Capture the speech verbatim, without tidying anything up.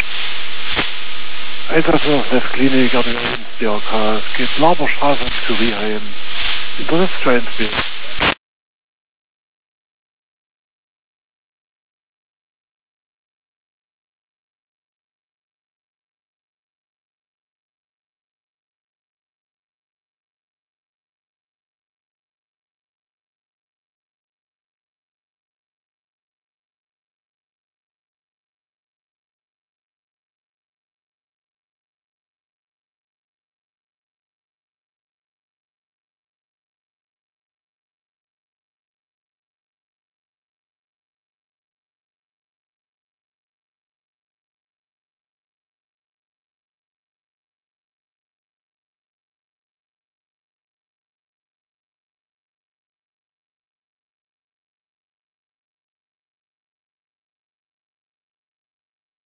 Einsatz auf Nestklinik, an den B R K. Es geht Laberstraße und Zürichheim. Übersetzt Giant Bild.